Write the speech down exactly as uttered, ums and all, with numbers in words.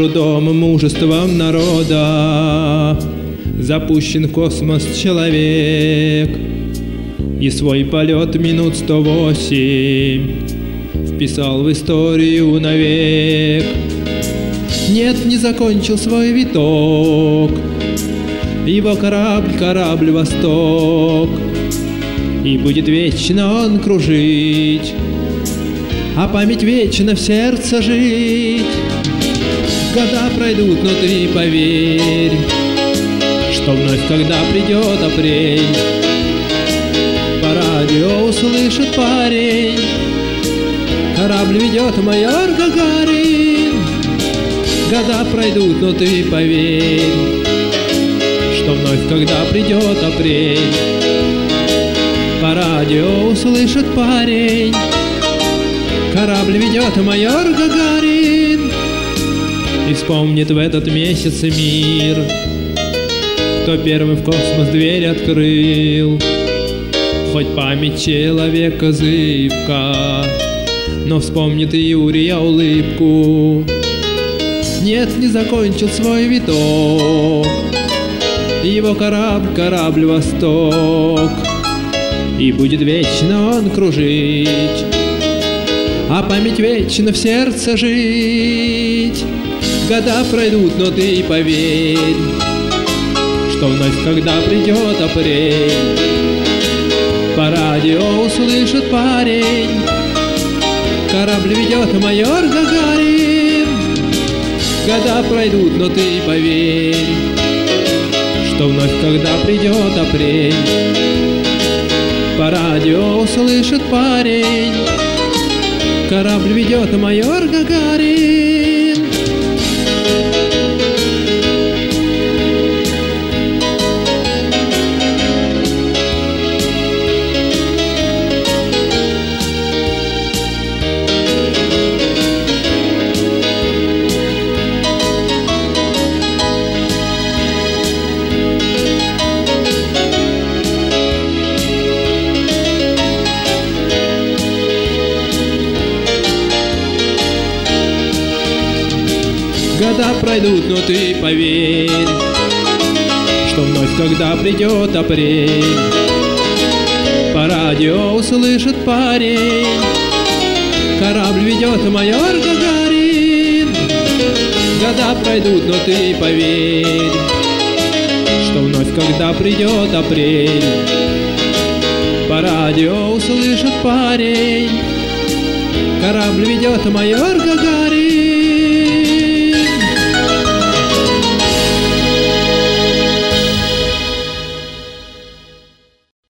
трудом и мужеством народа запущен в космос человек, и свой полет минут сто восемь вписал в историю навек. Нет, не закончил свой виток его корабль, корабль «Восток», и будет вечно он кружить, а память вечно в сердце жить. Года пройдут, но ты поверь, что вновь, когда придет апрель, по радио услышит парень: корабль ведет майор Гагарин. Года пройдут, но ты поверь, что вновь, когда придет апрель, по радио услышит парень: корабль ведет майор Гагарин. И вспомнит в этот месяц мир, кто первым в космос дверь открыл. Хоть память человека зыбка, но вспомнит и Юрия улыбку. Нет, не закончил свой виток его корабль, корабль «Восток», и будет вечно он кружить, а память вечно в сердце жить. Года пройдут, но ты поверь, что вновь, когда придет апрель, по радио услышит парень: корабль ведет майор Гагарин. Года пройдут, но ты поверь, что вновь, когда придет апрель, по радио услышит парень: корабль ведет майор Гагарин. Года пройдут, но ты поверь, что вновь, когда придет апрель, по радио услышит парень: корабль ведет майор Гагарин. Года пройдут, но ты поверь, что вновь, когда придет апрель, по радио услышит парень: корабль ведет майор Гагарин.